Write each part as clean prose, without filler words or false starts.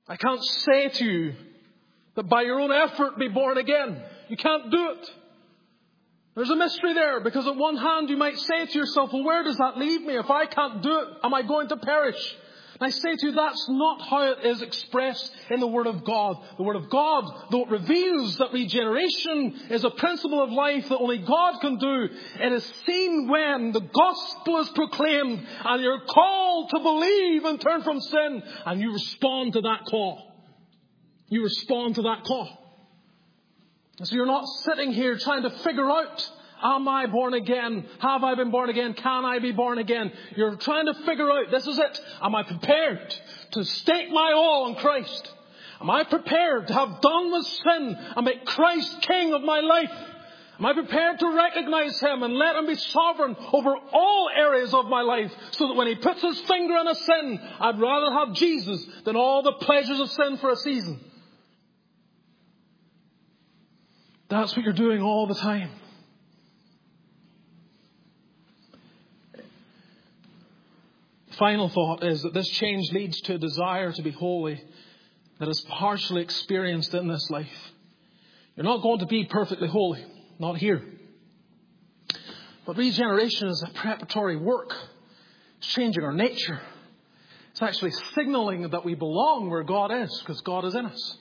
I can't say to you that by your own effort be born again. You can't do it. There's a mystery there, because on one hand you might say to yourself, well, where does that leave me? If I can't do it, am I going to perish? And I say to you, that's not how it is expressed in the Word of God. The Word of God, though it reveals that regeneration is a principle of life that only God can do, it is seen when the gospel is proclaimed and you're called to believe and turn from sin, and you respond to that call. You respond to that call. So you're not sitting here trying to figure out, am I born again? Have I been born again? Can I be born again? You're trying to figure out, this is it. Am I prepared to stake my all on Christ? Am I prepared to have done with sin and make Christ King of my life? Am I prepared to recognize Him and let Him be sovereign over all areas of my life, so that when He puts His finger on a sin, I'd rather have Jesus than all the pleasures of sin for a season? That's what you're doing all the time. The final thought is that this change leads to a desire to be holy that is partially experienced in this life. You're not going to be perfectly holy. Not here. But regeneration is a preparatory work. It's changing our nature. It's actually signaling that we belong where God is, because God is in us.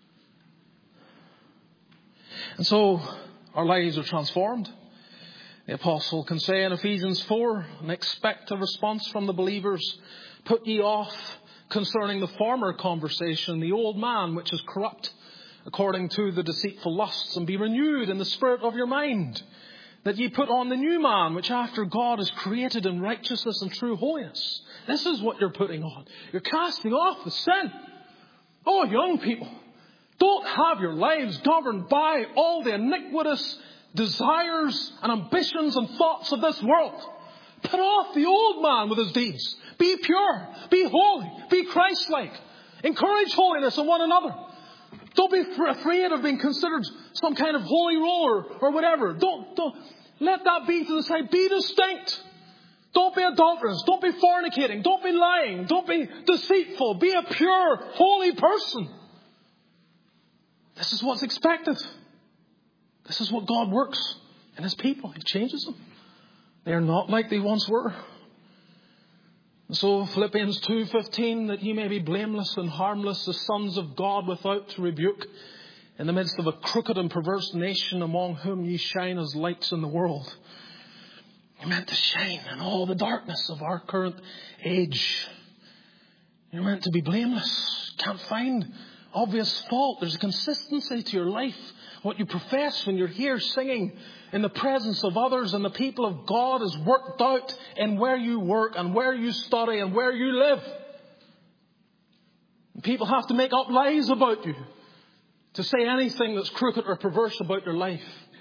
And so our lives are transformed. The apostle can say in Ephesians 4, and expect a response from the believers. Put ye off concerning the former conversation, the old man which is corrupt according to the deceitful lusts, and be renewed in the spirit of your mind, that ye put on the new man, which after God is created in righteousness and true holiness. This is what you're putting on. You're casting off the sin. Oh, young people, don't have your lives governed by all the iniquitous desires and ambitions and thoughts of this world. Put off the old man with his deeds. Be pure. Be holy. Be Christ-like. Encourage holiness in one another. Don't be afraid of being considered some kind of holy roller or whatever. Don't let that be to the side. Be distinct. Don't be adulterous. Don't be fornicating. Don't be lying. Don't be deceitful. Be a pure, holy person. This is what's expected. This is what God works in His people. He changes them. They are not like they once were. And so Philippians 2:15, that ye may be blameless and harmless, the sons of God without rebuke, in the midst of a crooked and perverse nation, among whom ye shine as lights in the world. You're meant to shine in all the darkness of our current age. You're meant to be blameless. Can't find obvious fault. There's a consistency to your life. What you profess when you're here singing in the presence of others and the people of God is worked out in where you work and where you study and where you live. And people have to make up lies about you to say anything that's crooked or perverse about your life.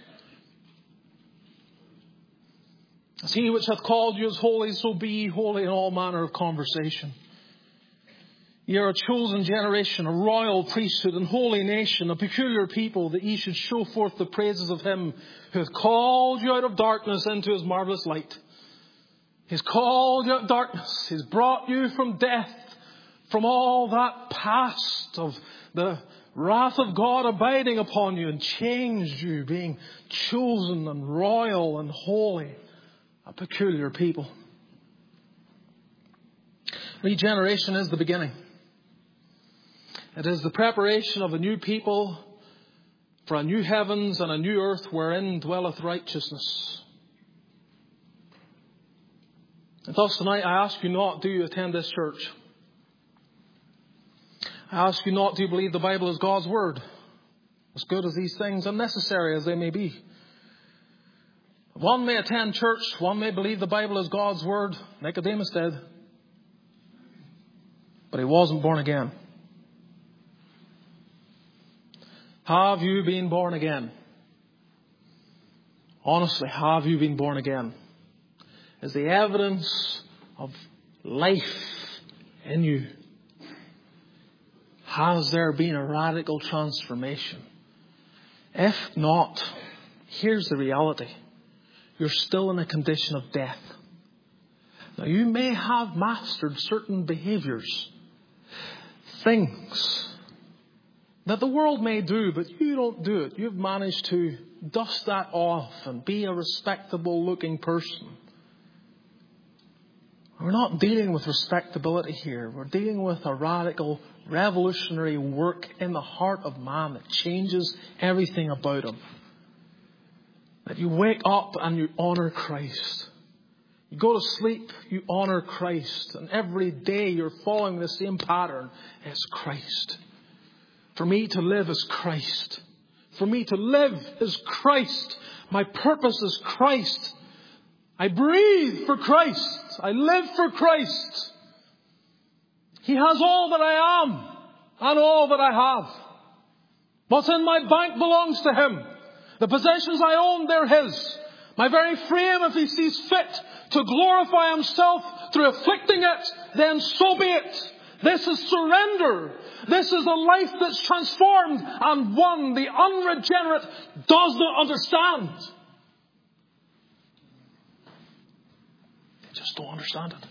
As He which hath called you is holy, so be ye holy in all manner of conversation. Ye are a chosen generation, a royal priesthood, and holy nation, a peculiar people, that ye should show forth the praises of Him who hath called you out of darkness into His marvellous light. He's called you out of darkness. He's brought you from death, from all that past of the wrath of God abiding upon you, and changed you, being chosen and royal and holy, a peculiar people. Regeneration is the beginning. It is the preparation of a new people for a new heavens and a new earth wherein dwelleth righteousness. And thus tonight I ask you not, do you attend this church? I ask you not, do you believe the Bible is God's Word? As good as these things and necessary as they may be. One may attend church, one may believe the Bible is God's Word. Nicodemus did. But he wasn't born again. Have you been born again? Honestly, have you been born again? Is the evidence of life in you? Has there been a radical transformation? If not, here's the reality. You're still in a condition of death. Now, you may have mastered certain behaviors. things that the world may do, but you don't do it. You've managed to dust that off and be a respectable looking person. We're not dealing with respectability here. We're dealing with a radical, revolutionary work in the heart of man that changes everything about him. That you wake up and you honor Christ. You go to sleep, you honor Christ. And every day you're following the same pattern. It's Christ. For me to live is Christ. For me to live is Christ. My purpose is Christ. I breathe for Christ. I live for Christ. He has all that I am and all that I have. What's in my bank belongs to Him. The possessions I own, they're His. My very frame, if He sees fit to glorify Himself through afflicting it, then so be it. This is surrender. This is a life that's transformed and one the unregenerate does not understand. They just don't understand it.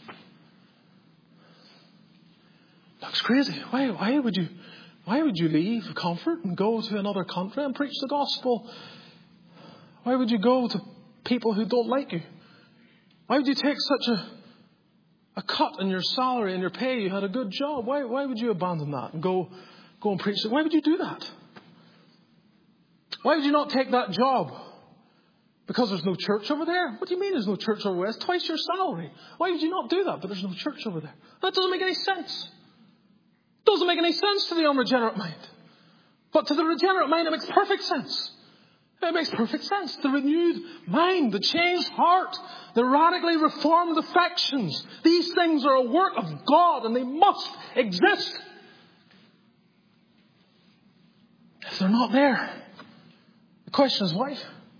Looks crazy. Why would you leave comfort and go to another country and preach the gospel? Why would you go to people who don't like you? Why would you take such a cut in your salary and your pay? You had a good job. Why would you abandon that and go and preach it? Why would you do that? Why would you not take that job? Because there's no church over there? What do you mean there's no church over there? It's twice your salary. Why would you not do that? But there's no church over there. That doesn't make any sense. It doesn't make any sense to the unregenerate mind. But to the regenerate mind, it makes perfect sense. It makes perfect sense. The renewed mind, the changed heart, the radically reformed affections. These things are a work of God and they must exist. If they're not there, the question is why?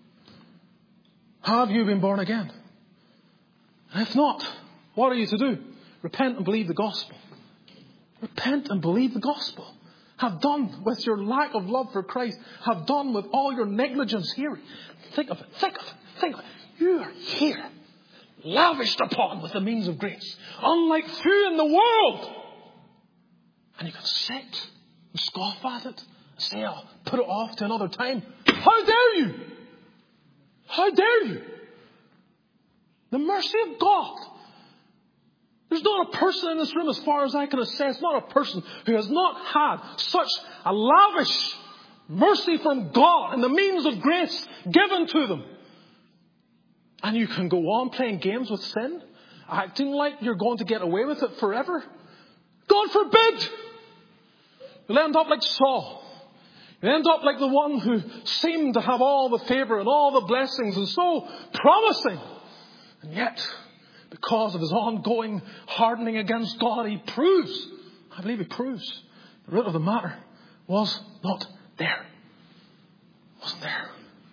Have you been born again? And if not, what are you to do? Repent and believe the gospel. Repent and believe the gospel. Have done with your lack of love for Christ. Have done with all your negligence here. Think of it. Think of it. Think of it. You are here, lavished upon with the means of grace, unlike few in the world. And you can sit and scoff at it and say, I'll put it off to another time. How dare you? How dare you? The mercy of God. There's not a person in this room, as far as I can assess, not a person who has not had such a lavish mercy from God and the means of grace given to them. And you can go on playing games with sin, acting like you're going to get away with it forever. God forbid! You'll end up like Saul. You'll end up like the one who seemed to have all the favor and all the blessings and so promising. And yet, because of his ongoing hardening against God, he proves, I believe he proves, the root of the matter was not there. Wasn't there.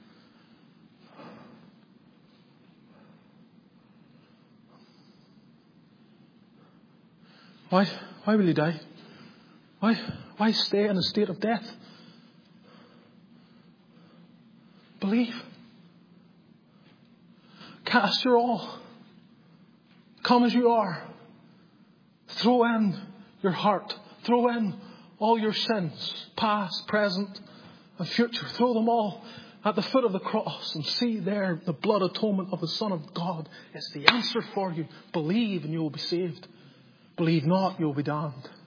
Why will you die? Why stay in a state of death? Believe. Cast your all. Come as you are. Throw in your heart. Throw in all your sins, past, present, and future. Throw them all at the foot of the cross and see there the blood atonement of the Son of God. It's the answer for you. Believe and you will be saved. Believe not, you will be damned.